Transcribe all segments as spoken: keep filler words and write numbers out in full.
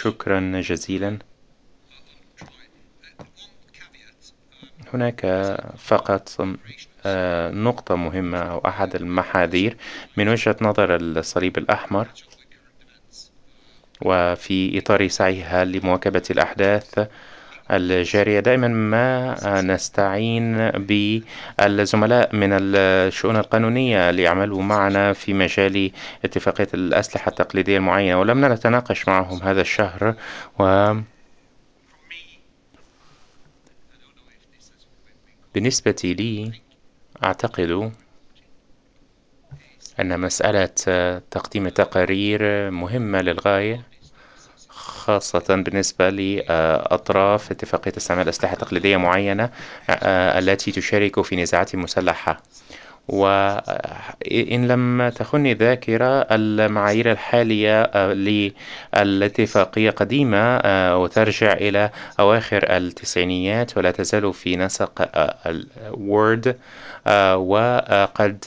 شكرا جزيلا. هناك فقط آه، نقطة مهمة أو أحد المحاذير من وجهة نظر الصليب الأحمر، وفي إطار سعيها لمواكبة الأحداث الجارية. دائما ما نستعين بالزملاء من الشؤون القانونية ليعملوا معنا في مجال اتفاقية الأسلحة التقليدية المعينة، ولم نتناقش معهم هذا الشهر. وبالنسبة لي أعتقد أن مسألة تقديم التقارير مهمة للغاية، خاصة بالنسبة لأطراف اتفاقية استعمال أسلحة تقليدية معينة التي تشارك في نزاعات مسلحة. وإن لم تخني الذاكرة، المعايير الحالية للاتفاقية قديمة وترجع إلى أواخر التسعينيات ولا تزال في نسق الوورد، وقد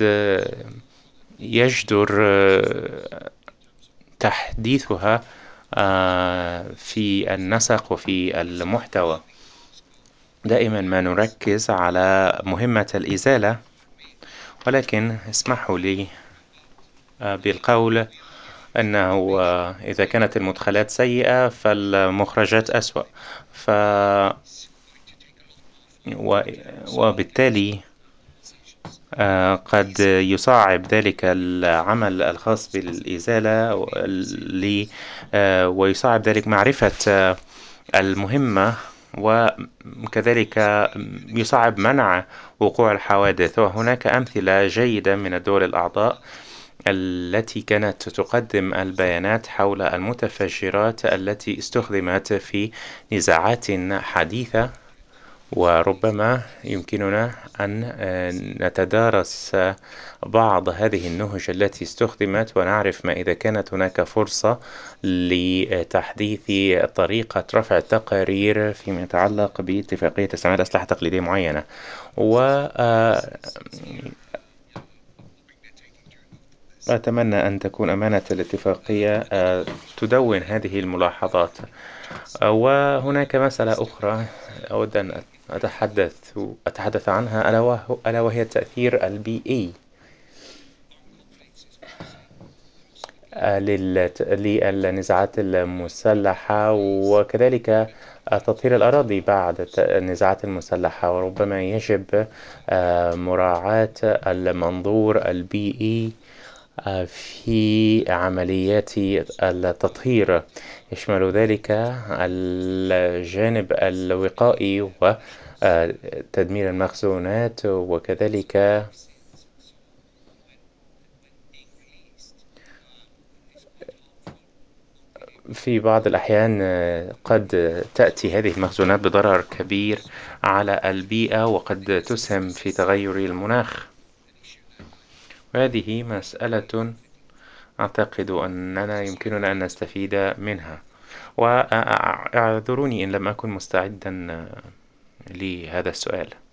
يجدر تحديثها في النسق وفي المحتوى. دائما ما نركز على مهمة الإزالة، ولكن اسمحوا لي بالقول أنه إذا كانت المدخلات سيئة فالمخرجات أسوأ. ف... وبالتالي قد يصعب ذلك العمل الخاص بالإزالة، ويصعب ذلك معرفة المهمة، وكذلك يصعب منع وقوع الحوادث. وهناك أمثلة جيدة من الدول الأعضاء التي كانت تقدم البيانات حول المتفجرات التي استخدمت في نزاعات حديثة، وربما يمكننا أن نتدارس بعض هذه النهج التي استخدمت ونعرف ما إذا كانت هناك فرصة لتحديث طريقة رفع التقارير فيما يتعلق باتفاقية استعمال أسلحة تقليدية معينة. و أتمنى أن تكون أمانة الاتفاقية تدون هذه الملاحظات. وهناك مسألة أخرى أود أن أتحدث أتحدث عنها، ألا وهي التأثير البيئي للنزاعات المسلحة، وكذلك تطهير الأراضي بعد النزاعات المسلحة. وربما يجب مراعاة المنظور البيئي في عمليات التطهير، يشمل ذلك الجانب الوقائي وتدمير المخزونات، وكذلك في بعض الأحيان قد تأتي هذه المخزونات بضرر كبير على البيئة، وقد تسهم في تغير المناخ. وهذه مسألة أعتقد أننا يمكننا أن نستفيد منها. واعذروني إن لم أكن مستعدا لهذا السؤال.